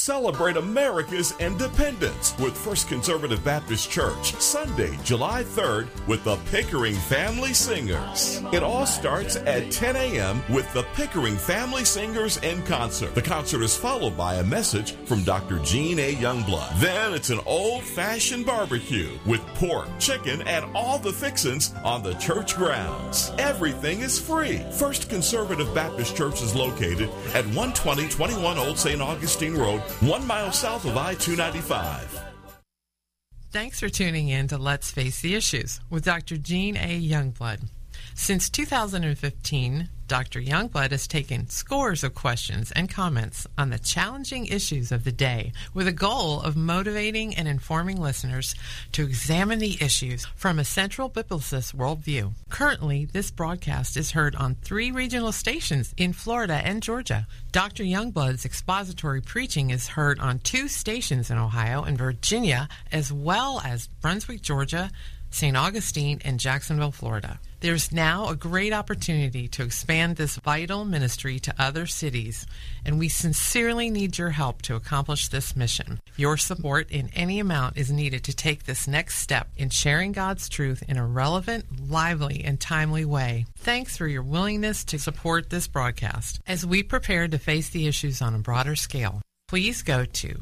Celebrate America's independence with First Conservative Baptist Church, Sunday, July 3rd, with the Pickering Family Singers. It all starts at 10 a.m. with the Pickering Family Singers in concert. The concert is followed by a message from Dr. Gene A. Youngblood. Then it's an old-fashioned barbecue with pork, chicken, and all the fixins on the church grounds. Everything is free. First Conservative Baptist Church is located at 12021 Old St. Augustine Road, 1 mile south of I-295. Thanks for tuning in to Let's Face the Issues with Dr. Gene A. Youngblood. Since 2015, Dr. Youngblood has taken scores of questions and comments on the challenging issues of the day with a goal of motivating and informing listeners to examine the issues from a central biblicist worldview. Currently, this broadcast is heard on 3 regional stations in Florida and Georgia. Dr. Youngblood's expository preaching is heard on 2 stations in Ohio and Virginia, as well as Brunswick, Georgia, St. Augustine, and Jacksonville, Florida. There's now a great opportunity to expand this vital ministry to other cities, and we sincerely need your help to accomplish this mission. Your support in any amount is needed to take this next step in sharing God's truth in a relevant, lively, and timely way. Thanks for your willingness to support this broadcast as we prepare to face the issues on a broader scale. Please go to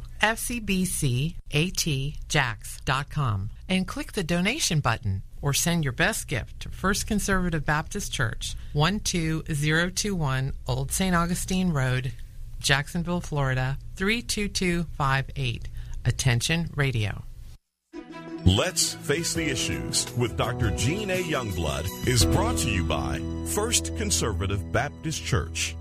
fcbcatjax.com and click the donation button or send your best gift to First Conservative Baptist Church, 12021 Old St. Augustine Road, Jacksonville, Florida, 32258. Attention Radio. Let's Face the Issues with Dr. Gene A. Youngblood is brought to you by First Conservative Baptist Church.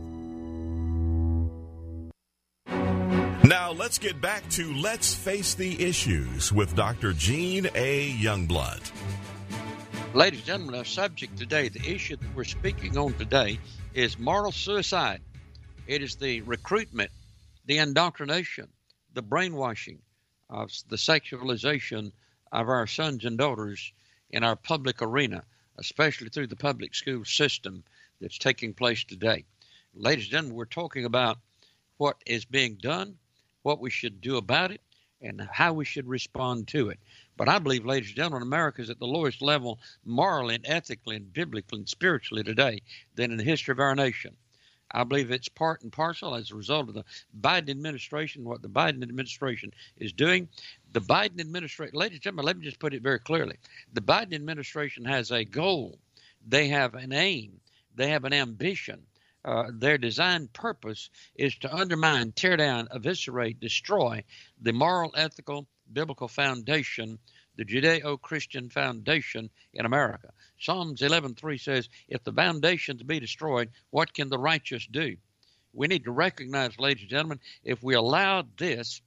Now let's get back to Let's Face the Issues with Dr. Gene A. Youngblood. Ladies and gentlemen, our subject today, the issue that we're speaking on today, is moral suicide. It is the recruitment, the indoctrination, the brainwashing of the sexualization of our sons and daughters in our public arena, especially through the public school system that's taking place today. Ladies and gentlemen, we're talking about what is being done, what we should do about it, and how we should respond to it. But I believe, ladies and gentlemen, America is at the lowest level morally and ethically and biblically and spiritually today than in the history of our nation. I believe it's part and parcel as a result of the Biden administration, what the Biden administration is doing. The Biden administration, ladies and gentlemen, let me just put it very clearly. The Biden administration has a goal. They have an aim. They have an ambition. Their design purpose is to undermine, tear down, eviscerate, destroy the moral, ethical, biblical foundation, the Judeo-Christian foundation in America. Psalms 11:3 says, if the foundations be destroyed, what can the righteous do? We need to recognize, ladies and gentlemen, if we allow this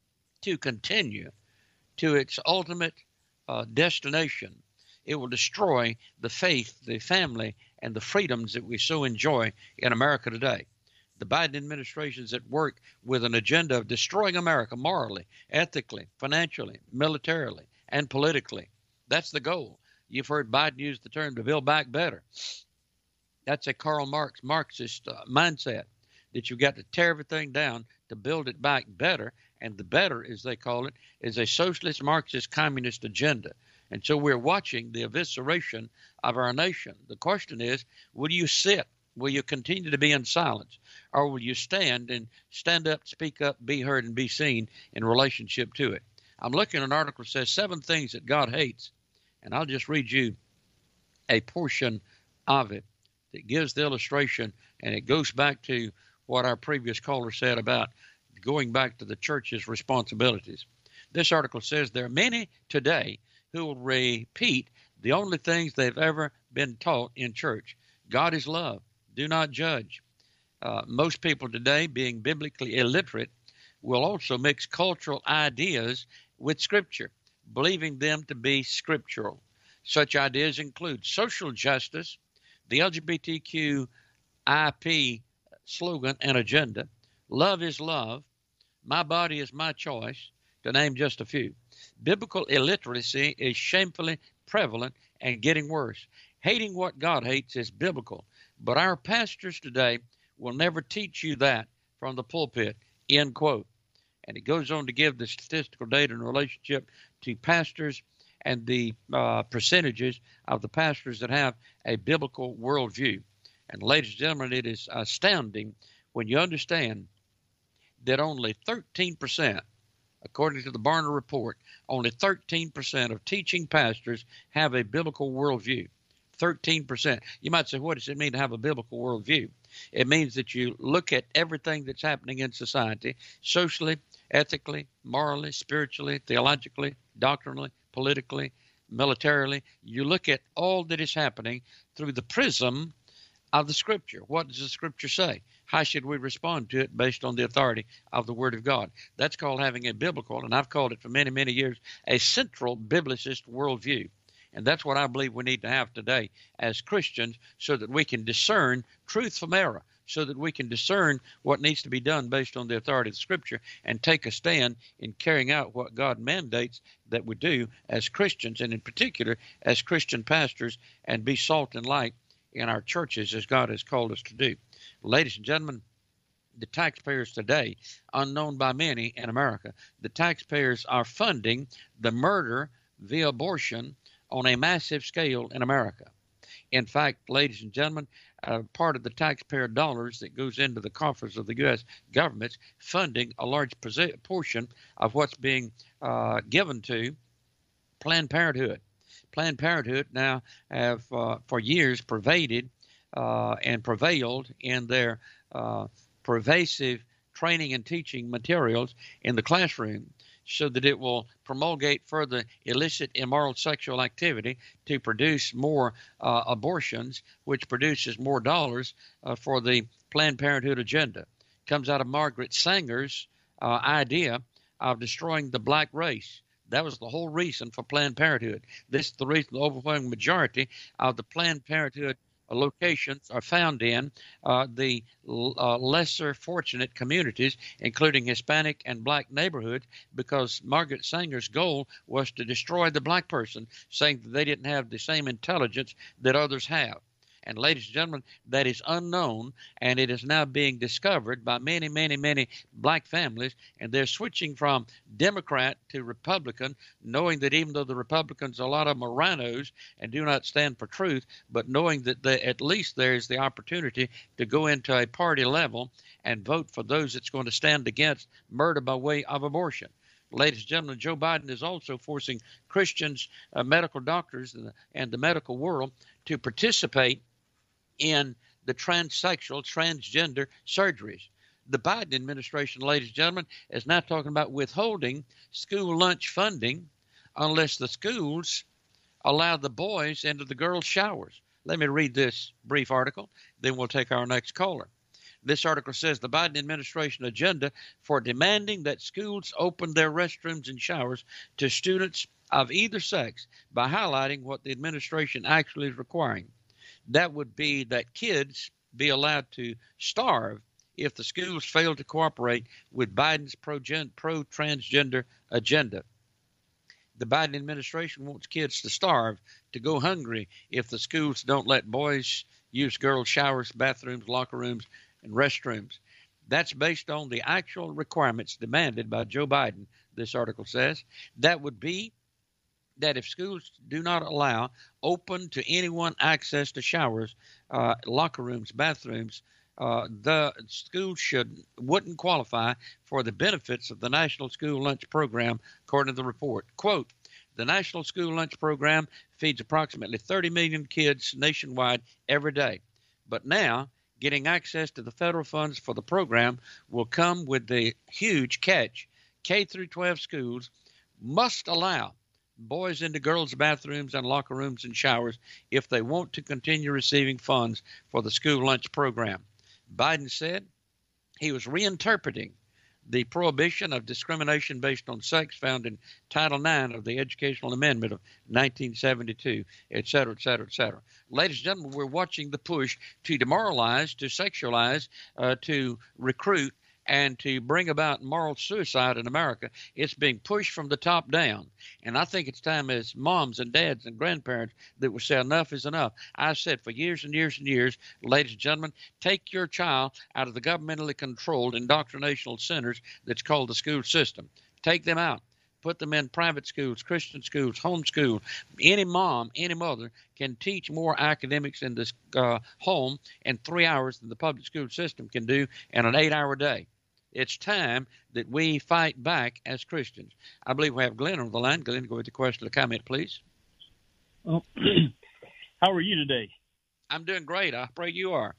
to continue to its ultimate destination, it will destroy the faith, the family, and the freedoms that we so enjoy in America today. The Biden administration is at work with an agenda of destroying America morally, ethically, financially, militarily, and politically. That's the goal. You've heard Biden use the term to build back better. That's a Karl Marx Marxist mindset, that you've got to tear everything down to build it back better. And the better, as they call it, is a socialist, Marxist, communist agenda. And so we're watching the evisceration of our nation. The question is, will you sit? Will you continue to be in silence? Or will you stand up, speak up, be heard, and be seen in relationship to it? I'm looking at an article that says 7 things that God hates. And I'll just read you a portion of it that gives the illustration. And it goes back to what our previous caller said about going back to the church's responsibilities. This article says there are many today who will repeat the only things they've ever been taught in church. God is love. Do not judge. Most people today, being biblically illiterate, will also mix cultural ideas with Scripture, believing them to be scriptural. Such ideas include social justice, the LGBTQIP slogan and agenda, love is love, my body is my choice, to name just a few. Biblical illiteracy is shamefully prevalent and getting worse. Hating what God hates is biblical, but our pastors today will never teach you that from the pulpit, end quote. And it goes on to give the statistical data in relationship to pastors and the percentages of the pastors that have a biblical worldview. And ladies and gentlemen, it is astounding when you understand that only 13%, according to the Barna report, only 13% of teaching pastors have a biblical worldview. 13%. You might say, what does it mean to have a biblical worldview? It means that you look at everything that's happening in society, socially, ethically, morally, spiritually, theologically, doctrinally, politically, militarily. You look at all that is happening through the prism of the Scripture. What does the Scripture say? How should we respond to it based on the authority of the Word of God? That's called having a biblical, and I've called it for many, many years, a central biblicist worldview. And that's what I believe we need to have today as Christians, so that we can discern truth from error, so that we can discern what needs to be done based on the authority of the Scripture and take a stand in carrying out what God mandates that we do as Christians, and in particular as Christian pastors, and be salt and light in our churches as God has called us to do. Ladies and gentlemen, the taxpayers today, unknown by many in America, the taxpayers are funding the murder via abortion on a massive scale in America. In fact, ladies and gentlemen, part of the taxpayer dollars that goes into the coffers of the U.S. government's funding a large portion of what's being given to Planned Parenthood. Planned Parenthood now have for years pervaded and prevailed in their pervasive training and teaching materials in the classroom, so that it will promulgate further illicit, immoral sexual activity to produce more abortions, which produces more dollars for the Planned Parenthood agenda. Comes out of Margaret Sanger's idea of destroying the black race. That was the whole reason for Planned Parenthood. This is the reason the overwhelming majority of the Planned Parenthood locations are found in the lesser fortunate communities, including Hispanic and black neighborhoods, because Margaret Sanger's goal was to destroy the black person, saying that they didn't have the same intelligence that others have. And ladies and gentlemen, that is unknown, and it is now being discovered by many, many, many black families, and they're switching from Democrat to Republican, knowing that even though the Republicans, a lot of them are rhinos and do not stand for truth, but knowing that at least there is the opportunity to go into a party level and vote for those that's going to stand against murder by way of abortion. Ladies and gentlemen, Joe Biden is also forcing Christians, medical doctors, and the medical world to participate in the transsexual, transgender surgeries. The Biden administration, ladies and gentlemen, is now talking about withholding school lunch funding unless the schools allow the boys into the girls' showers. Let me read this brief article, then we'll take our next caller. This article says the Biden administration agenda for demanding that schools open their restrooms and showers to students of either sex by highlighting what the administration actually is requiring. That would be that kids be allowed to starve if the schools fail to cooperate with Biden's pro-transgender agenda. The Biden administration wants kids to starve, to go hungry, if the schools don't let boys use girls' showers, bathrooms, locker rooms, and restrooms. That's based on the actual requirements demanded by Joe Biden, this article says. That would be that if schools do not allow open to anyone access to showers, locker rooms, bathrooms, the schools wouldn't qualify for the benefits of the National School Lunch Program, according to the report. Quote, the National School Lunch Program feeds approximately 30 million kids nationwide every day. But now, getting access to the federal funds for the program will come with the huge catch. K through 12 schools must allow boys into girls' bathrooms and locker rooms and showers if they want to continue receiving funds for the school lunch program. Biden said he was reinterpreting the prohibition of discrimination based on sex found in Title IX of the Educational Amendment of 1972, et cetera, et cetera, et cetera. Ladies and gentlemen, we're watching the push to demoralize, to sexualize, to recruit and to bring about moral suicide in America. It's being pushed from the top down. And I think it's time as moms and dads and grandparents that we say enough is enough. I've said for years and years and years, ladies and gentlemen, take your child out of the governmentally controlled indoctrinational centers that's called the school system. Take them out. Put them in private schools, Christian schools, homeschool. Any mom, any mother can teach more academics in this home in 3 hours than the public school system can do in an 8-hour day. It's time that we fight back as Christians. I believe we have Glenn on the line. Glenn, go with the question or comment, please. Well, how are you today? I'm doing great. I pray you are.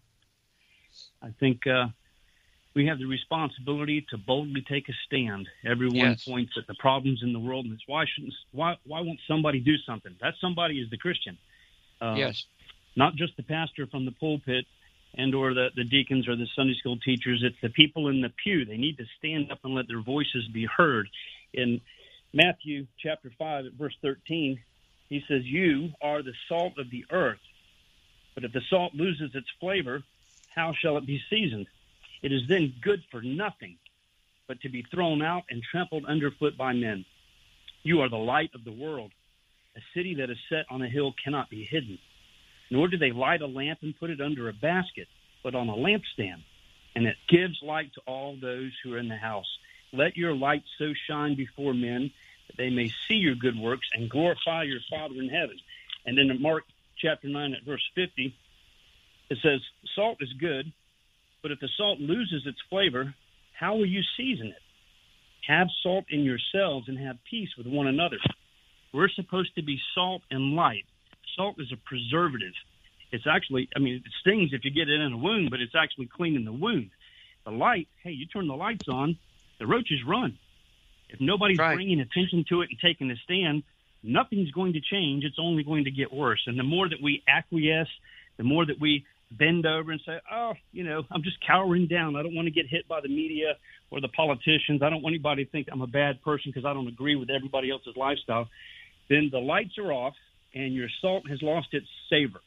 I think we have the responsibility to boldly take a stand. Everyone Yes. points at the problems in the world, and it's why won't somebody do something? That somebody is the Christian. Yes. Not just the pastor from the pulpit and or the deacons or the Sunday school teachers. It's the people in the pew. They need to stand up and let their voices be heard. In Matthew chapter 5 at verse 13, he says, "You are the salt of the earth, but if the salt loses its flavor, how shall it be seasoned? It is then good for nothing but to be thrown out and trampled underfoot by men. You are the light of the world. A city that is set on a hill cannot be hidden. Nor do they light a lamp and put it under a basket, but on a lampstand, and it gives light to all those who are in the house. Let your light so shine before men that they may see your good works and glorify your Father in heaven." And then in Mark chapter 9 at verse 50, it says, "Salt is good, but if the salt loses its flavor, how will you season it? Have salt in yourselves and have peace with one another." We're supposed to be salt and light. Salt is a preservative. It's actually, it stings if you get it in a wound, but it's actually cleaning the wound. The light, hey, you turn the lights on, the roaches run. If nobody's bringing attention to it and taking a stand, nothing's going to change. It's only going to get worse. And the more that we acquiesce, the more that we bend over and say, I'm just cowering down. I don't want to get hit by the media or the politicians. I don't want anybody to think I'm a bad person because I don't agree with everybody else's lifestyle. Then the lights are off and your salt has lost its savor.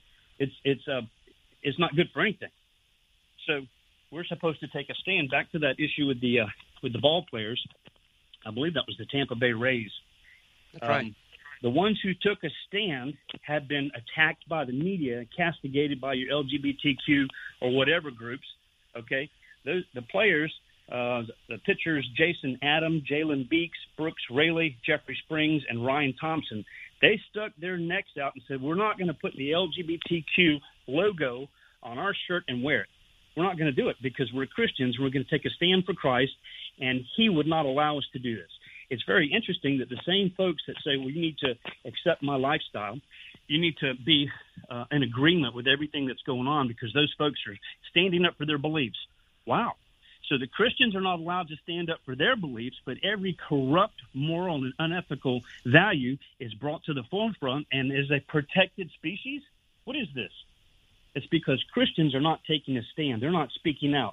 It's not good for anything. So we're supposed to take a stand. Back to that issue with the ball players. I believe that was the Tampa Bay Rays. That's right. The ones who took a stand have been attacked by the media, castigated by your LGBTQ or whatever groups. Okay, the players, the pitchers, Jason Adam, Jalen Beeks, Brooks Raley, Jeffrey Springs, and Ryan Thompson, they stuck their necks out and said, "We're not going to put the LGBTQ logo on our shirt and wear it. We're not going to do it because we're Christians. We're going to take a stand for Christ, and He would not allow us to do this." It's very interesting that the same folks that say, well, you need to accept my lifestyle, you need to be in agreement with everything that's going on because those folks are standing up for their beliefs. Wow. So the Christians are not allowed to stand up for their beliefs, but every corrupt, moral, and unethical value is brought to the forefront and is a protected species. What is this? It's because Christians are not taking a stand. They're not speaking out.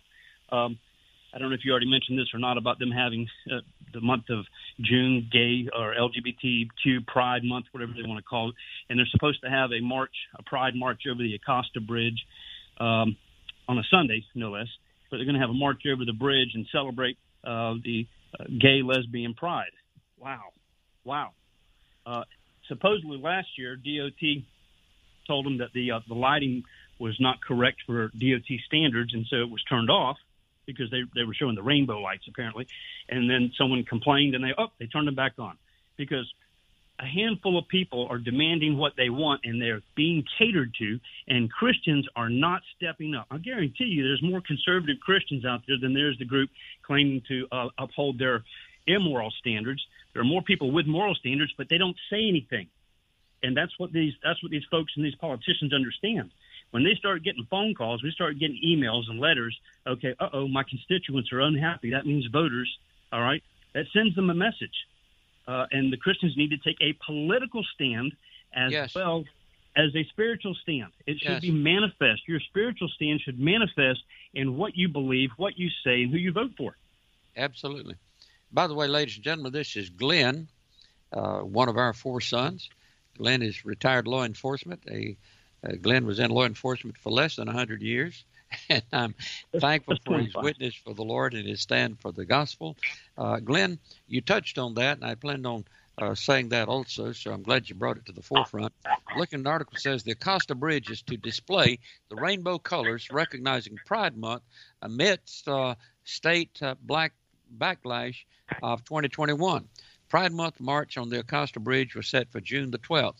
I don't know if you already mentioned this or not about them having the month of June, gay or LGBTQ Pride Month, whatever they want to call it. And they're supposed to have a Pride March over the Acosta Bridge on a Sunday, no less. But they're going to have a march over the bridge and celebrate the gay lesbian pride. Wow. Supposedly last year, DOT told them that the lighting was not correct for DOT standards, and so it was turned off because they were showing the rainbow lights apparently. And then someone complained and they turned them back on because a handful of people are demanding what they want and they're being catered to, and Christians are not stepping up. I guarantee you there's more conservative Christians out there than there's the group claiming to uphold their immoral standards. There are more people with moral standards, but they don't say anything. And that's what these folks and these politicians understand. When they start getting phone calls, we start getting emails and letters. Okay, my constituents are unhappy. That means voters, all right? That sends them a message. And the Christians need to take a political stand as well as a spiritual stand. It should be manifest. Your spiritual stand should manifest in what you believe, what you say, and who you vote for. Absolutely. By the way, ladies and gentlemen, this is Glenn, one of our 4 sons. Glenn is retired law enforcement. Glenn was in law enforcement for less than 100 years, and I'm thankful for his witness for the Lord and his stand for the gospel. Glenn, you touched on that, and I planned on saying that also, so I'm glad you brought it to the forefront. Looking at the article, says the Acosta Bridge is to display the rainbow colors recognizing Pride Month amidst state black backlash of 2021. Pride Month march on the Acosta Bridge was set for June the 12th.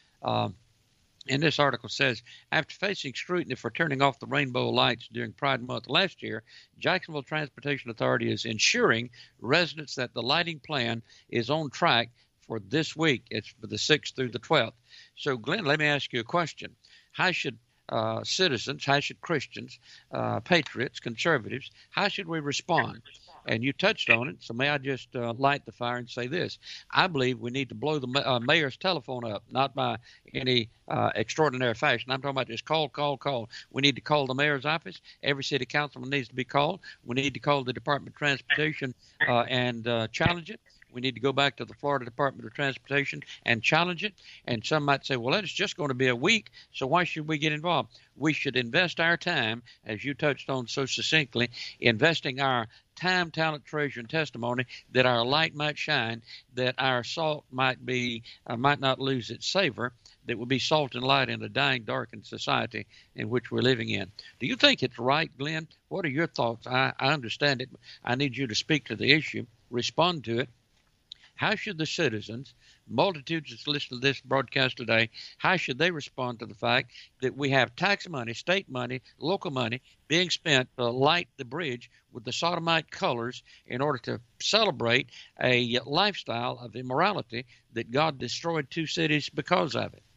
And this article says, after facing scrutiny for turning off the rainbow lights during Pride Month last year, Jacksonville Transportation Authority is ensuring residents that the lighting plan is on track for this week. It's for the 6th through the 12th. So, Glenn, let me ask you a question. How should citizens, how should Christians, patriots, conservatives, how should we respond? And you touched on it, so may I just light the fire and say this. I believe we need to blow the mayor's telephone up, not by any extraordinary fashion. I'm talking about just call. We need to call the mayor's office. Every city councilman needs to be called. We need to call the Department of Transportation and challenge it. We need to go back to the Florida Department of Transportation and challenge it. And some might say, well, it's just going to be a week, so why should we get involved? We should invest our time, as you touched on so succinctly, investing our time, talent, treasure, and testimony, that our light might shine, that our salt might not lose its savor, that would be salt and light in a dying, darkened society in which we're living in. Do you think it's right, Glenn? What are your thoughts? I understand it. I need you to speak to the issue, respond to it. How should the citizens, multitudes that's listening to this broadcast today, how should they respond to the fact that we have tax money, state money, local money being spent to light the bridge with the sodomite colors in order to celebrate a lifestyle of immorality that God destroyed 2 cities because of it?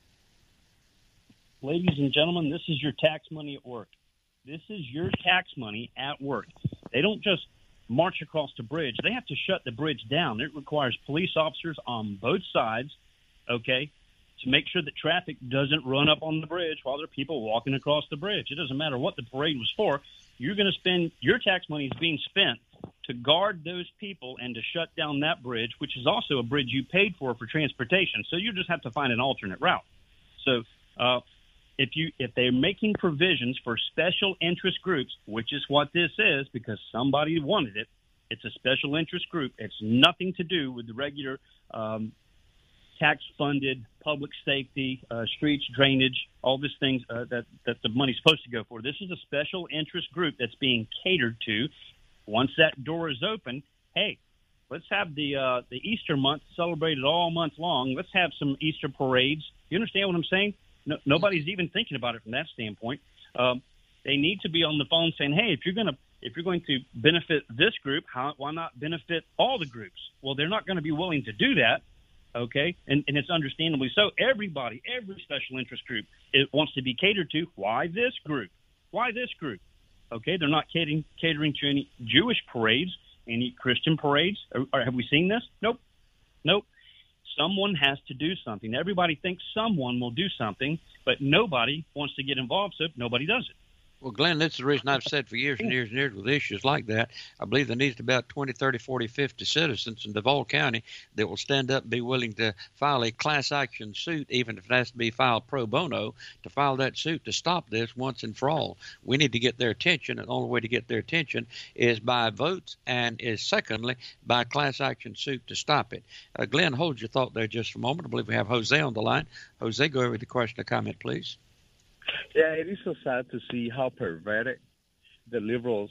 Ladies and gentlemen, this is your tax money at work. This is your tax money at work. They don't just march across the bridge. They have to shut the bridge down. It requires police officers on both sides, okay, to make sure that traffic doesn't run up on the bridge while there are people walking across the bridge. It doesn't matter what the parade was for. You're going to spend your tax money is being spent to guard those people and to shut down that bridge, which is also a bridge you paid for transportation. So you just have to find an alternate route. So if they're making provisions for special interest groups, which is what this is because somebody wanted it, it's a special interest group. It's nothing to do with the regular tax-funded public safety, streets, drainage, all these things that the money's supposed to go for. This is a special interest group that's being catered to. Once that door is open, hey, let's have the Easter month celebrated all month long. Let's have some Easter parades. You understand what I'm saying? No, nobody's even thinking about it from that standpoint. They need to be on the phone saying, "Hey, if you're going to benefit this group, why not benefit all the groups?" Well, they're not going to be willing to do that, okay? And it's understandably so. Every special interest group, it wants to be catered to. Why this group? Why this group? Okay, they're not catering to any Jewish parades, any Christian parades. Or have we seen this? Nope. Someone has to do something. Everybody thinks someone will do something, but nobody wants to get involved, so nobody does it. Well, Glenn, that's the reason I've said for years and years and years with issues like that, I believe there needs to be about 20, 30, 40, 50 citizens in Duval County that will stand up and be willing to file a class action suit, even if it has to be filed pro bono, to file that suit to stop this once and for all. We need to get their attention, and the only way to get their attention is by votes and is, secondly, by a class action suit to stop it. Glenn, hold your thought there just for a moment. I believe we have Jose on the line. Jose, go over with the question or comment, please. Yeah, it is so sad to see how perverted the liberals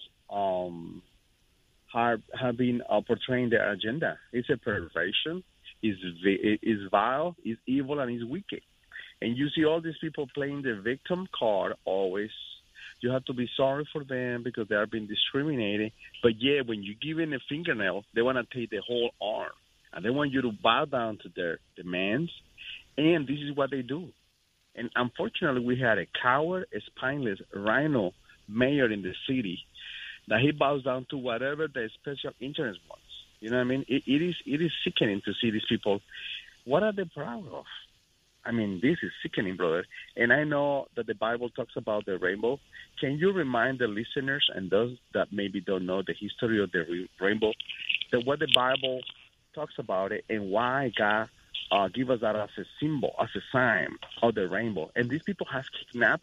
have been portraying their agenda. It's a perversion. It's vile. It's evil, and it's wicked. And you see all these people playing the victim card always. You have to be sorry for them because they are being discriminated. But yeah, when you give in a fingernail, they want to take the whole arm, and they want you to bow down to their demands. And this is what they do. And unfortunately, we had a coward, a spineless rhino mayor in the city that he bows down to whatever the special interest wants. You know what I mean? It is sickening to see these people. What are they proud of? I mean, this is sickening, brother. And I know that the Bible talks about the rainbow. Can you remind the listeners and those that maybe don't know the history of the rainbow, that what the Bible talks about it and why God give us that as a symbol, as a sign of the rainbow? And these people have kidnapped it.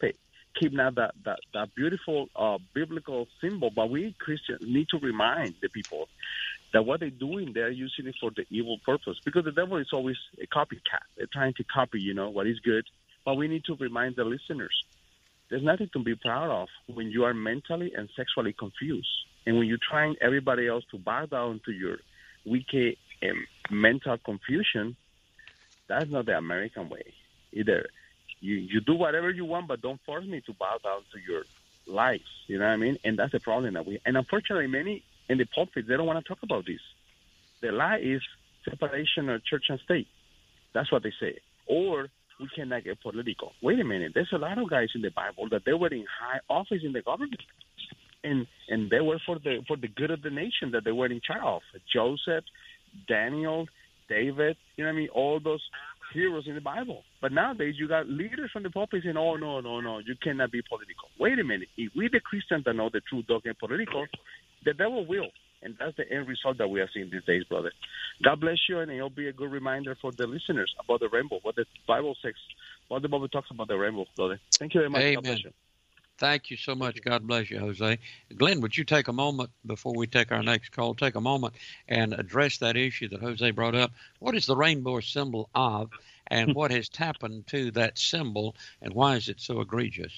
kidnap that beautiful biblical symbol. But we Christians need to remind the people that what they're doing, they're using it for the evil purpose. Because the devil is always a copycat. They're trying to copy, what is good. But we need to remind the listeners, there's nothing to be proud of when you are mentally and sexually confused. And when you're trying everybody else to bow down to your wicked and mental confusion, that's not the American way either. You do whatever you want, but don't force me to bow down to your lies. You know what I mean? And that's the problem that and unfortunately, many in the pulpit, they don't want to talk about this. The lie is separation of church and state. That's what they say. Or we cannot get political. Wait a minute. There's a lot of guys in the Bible that they were in high office in the government, and they were for the good of the nation that they were in charge of. Joseph, Daniel, David. You know what I mean? All those heroes in the Bible. But nowadays, you got leaders from the pulpit saying, "Oh no, you cannot be political." Wait a minute. If we the Christians that know the truth don't get political, the devil will. And that's the end result that we are seeing these days, brother. God bless you, and it'll be a good reminder for the listeners about the rainbow, what the Bible says, what the Bible talks about the rainbow, brother. Thank you very much. Amen. God bless you. Thank you so much. God bless you, Jose. Glenn, would you take a moment before we take our next call, take a moment and address that issue that Jose brought up? What is the rainbow a symbol of, and what has happened to that symbol, and why is it so egregious?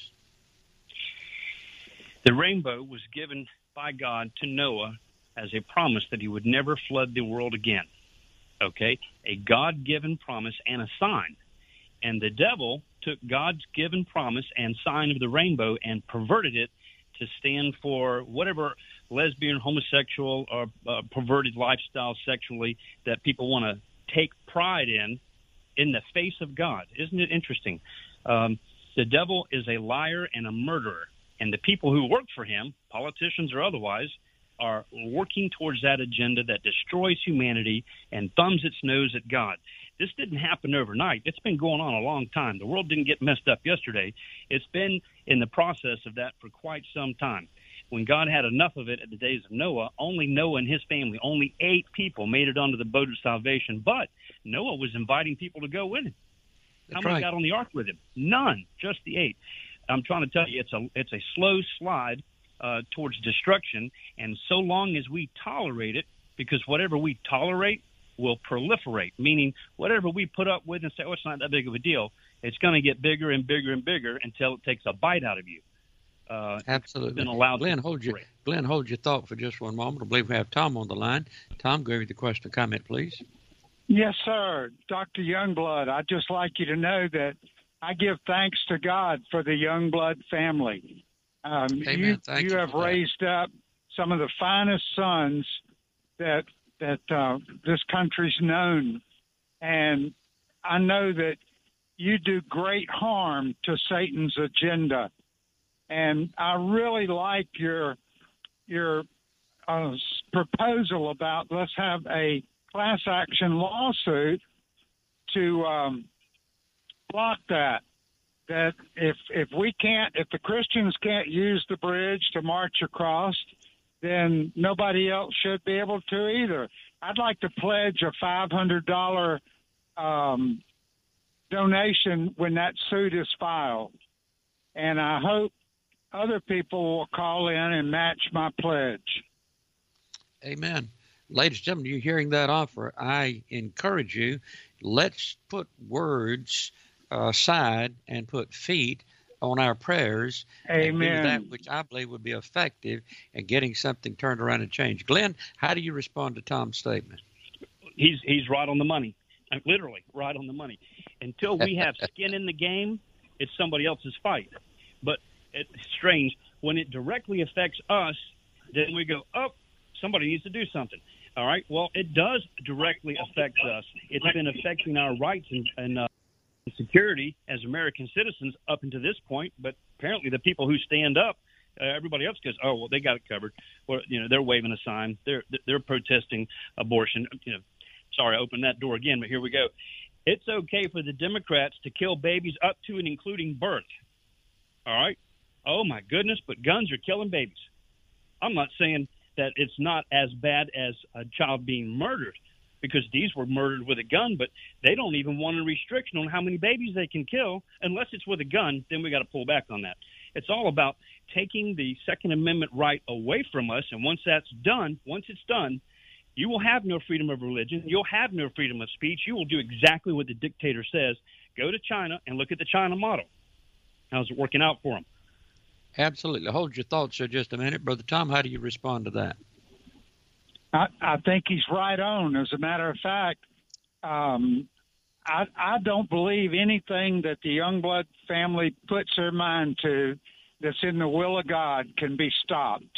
The rainbow was given by God to Noah as a promise that he would never flood the world again. Okay? A God-given promise and a sign. And the devil took God's given promise and sign of the rainbow and perverted it to stand for whatever lesbian, homosexual, or perverted lifestyle sexually that people want to take pride in the face of God. Isn't it interesting? The devil is a liar and a murderer. And the people who work for him, politicians or otherwise, are working towards that agenda that destroys humanity and thumbs its nose at God. This didn't happen overnight. It's been going on a long time. The world didn't get messed up yesterday. It's been in the process of that for quite some time. When God had enough of it at the days of Noah, only Noah and his family, only 8 people made it onto the boat of salvation. But Noah was inviting people to go with him. How many got on the ark with him? None, just the 8. I'm trying to tell you, it's a slow slide towards destruction, and so long as we tolerate it, because whatever we tolerate will proliferate, meaning whatever we put up with and say, oh, it's not that big of a deal, it's going to get bigger and bigger and bigger until it takes a bite out of you. Absolutely. Glenn, hold your thought for just one moment. I believe we have Tom on the line. Tom, go with the question or comment, please. Yes, sir. Dr. Youngblood, I'd just like you to know that I give thanks to God for the Youngblood family. You have raised up some of the finest sons that this country's known, and I know that you do great harm to Satan's agenda. And I really like your proposal about let's have a class action lawsuit to block that. That if the Christians can't use the bridge to march across, then nobody else should be able to either. I'd like to pledge a $500 donation when that suit is filed. And I hope other people will call in and match my pledge. Amen. Ladies and gentlemen, you're hearing that offer. I encourage you, let's put words aside and put feet on our prayers. Amen. And do that which I believe would be effective in getting something turned around and changed. Glenn, how do you respond to Tom's statement? He's right on the money. Literally right on the money. Until we have skin in the game, it's somebody else's fight. But it's strange. When it directly affects us, then we go, oh, somebody needs to do something. All right? Well, it does directly affect us. It's been affecting our rights and security as American citizens up until this point, but apparently the people who stand up, everybody else goes, oh, well, they got it covered. Well, they're waving a sign. They're protesting abortion. Sorry, I opened that door again, but here we go. It's okay for the Democrats to kill babies up to and including birth. All right? Oh, my goodness, but guns are killing babies. I'm not saying that it's not as bad as a child being murdered, because these were murdered with a gun, but they don't even want a restriction on how many babies they can kill unless it's with a gun. Then we got to pull back on that. It's all about taking the Second Amendment right away from us. And once it's done, you will have no freedom of religion. You'll have no freedom of speech. You will do exactly what the dictator says. Go to China and look at the China model. How's it working out for them? Absolutely. Hold your thoughts there just a minute. Brother Tom, how do you respond to that? I think he's right on. As a matter of fact, I don't believe anything that the Youngblood family puts their mind to that's in the will of God can be stopped.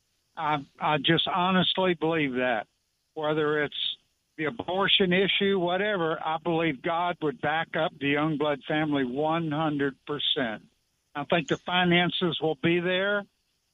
I just honestly believe that. Whether it's the abortion issue, whatever, I believe God would back up the Youngblood family 100%. I think the finances will be there.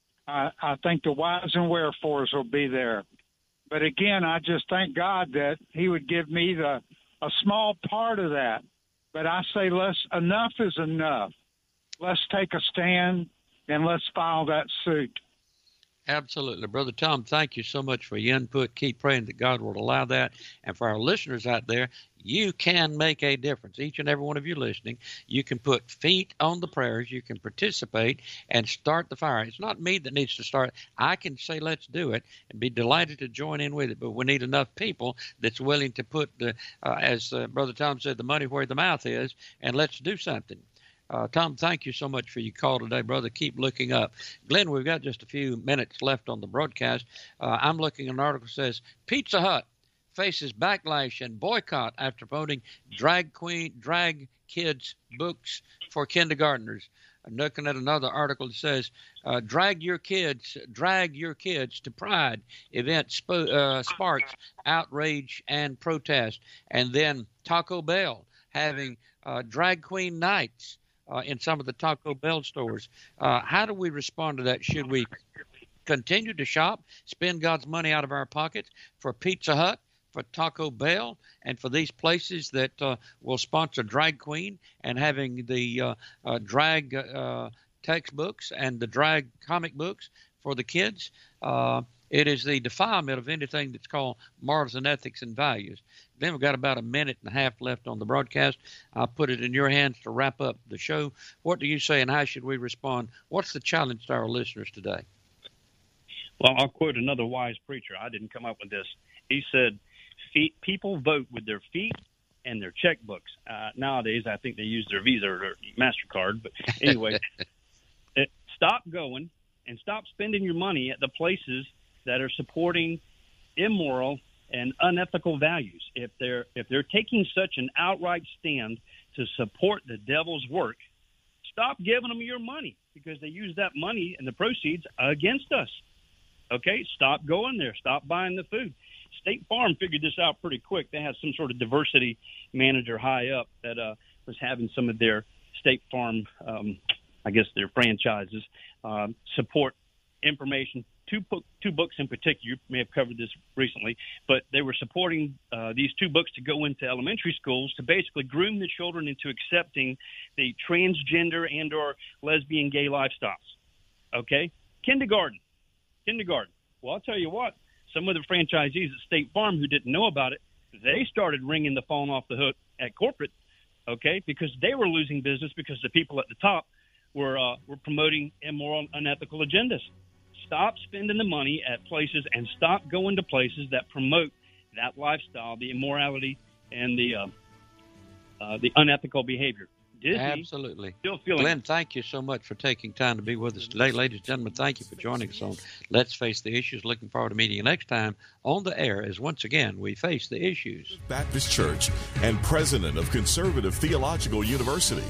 I think the whys and wherefores will be there. But again, I just thank God that he would give me a small part of that. But I say enough is enough. Let's take a stand and let's file that suit. Absolutely. Brother Tom, thank you so much for your input. Keep praying that God will allow that. And for our listeners out there, you can make a difference. Each and every one of you listening, you can put feet on the prayers. You can participate and start the fire. It's not me that needs to start. I can say, let's do it and be delighted to join in with it. But we need enough people that's willing to put, as Brother Tom said, the money where the mouth is, and let's do something. Tom, thank you so much for your call today, brother. Keep looking up. Glenn, we've got just a few minutes left on the broadcast. I'm looking at an article that says Pizza Hut faces backlash and boycott after promoting drag kids books for kindergartners. I'm looking at another article that says drag your kids to Pride event sparks outrage and protest. And then Taco Bell having drag queen nights in some of the Taco Bell stores. How do we respond to that? Should we continue to shop, spend God's money out of our pockets for Pizza Hut, for Taco Bell, and for these places that will sponsor drag queen and having the drag textbooks and the drag comic books for the kids? It is the defilement of anything that's called morals and ethics and values. Then we've got about a minute and a half left on the broadcast. I'll put it in your hands to wrap up the show. What do you say, and how should we respond? What's the challenge to our listeners today? Well, I'll quote another wise preacher. I didn't come up with this. He said, people vote with their feet and their checkbooks. Nowadays, I think they use their Visa or their MasterCard. But anyway, stop going and stop spending your money at the places that are supporting immoral and unethical values. If they're taking such an outright stand to support the devil's work, stop giving them your money, because they use that money and the proceeds against us. Okay, stop going there. Stop buying the food. State Farm figured this out pretty quick. They had some sort of diversity manager high up that was having some of their State Farm, I guess their franchises, support information. Two books in particular, you may have covered this recently, but they were supporting these two books to go into elementary schools to basically groom the children into accepting the transgender and or lesbian gay lifestyles. Okay? Kindergarten. Well, I'll tell you what, some of the franchisees at State Farm who didn't know about it, they started ringing the phone off the hook at corporate, okay, because they were losing business because the people at the top were promoting immoral, unethical agendas. Stop spending the money at places and stop going to places that promote that lifestyle, the immorality and the unethical behavior. Disney, absolutely. Still feeling Glenn, thank you so much for taking time to be with us today. Ladies and gentlemen, thank you for joining us on Let's Face the Issues. Looking forward to meeting you next time on the air as once again we face the issues. Baptist Church and president of Conservative Theological University,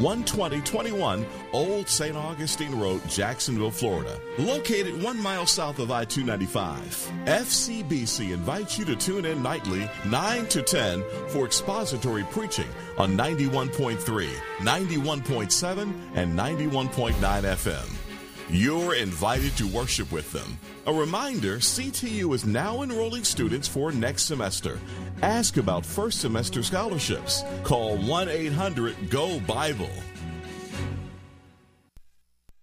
12021 Old St. Augustine Road, Jacksonville, Florida. Located 1 mile south of I-295. FCBC invites you to tune in nightly 9 to 10 for expository preaching on 91.3, 91.7, and 91.9 FM. You're invited to worship with them. A reminder, CTU is now enrolling students for next semester. Ask about first semester scholarships. Call 1-800-GO-BIBLE.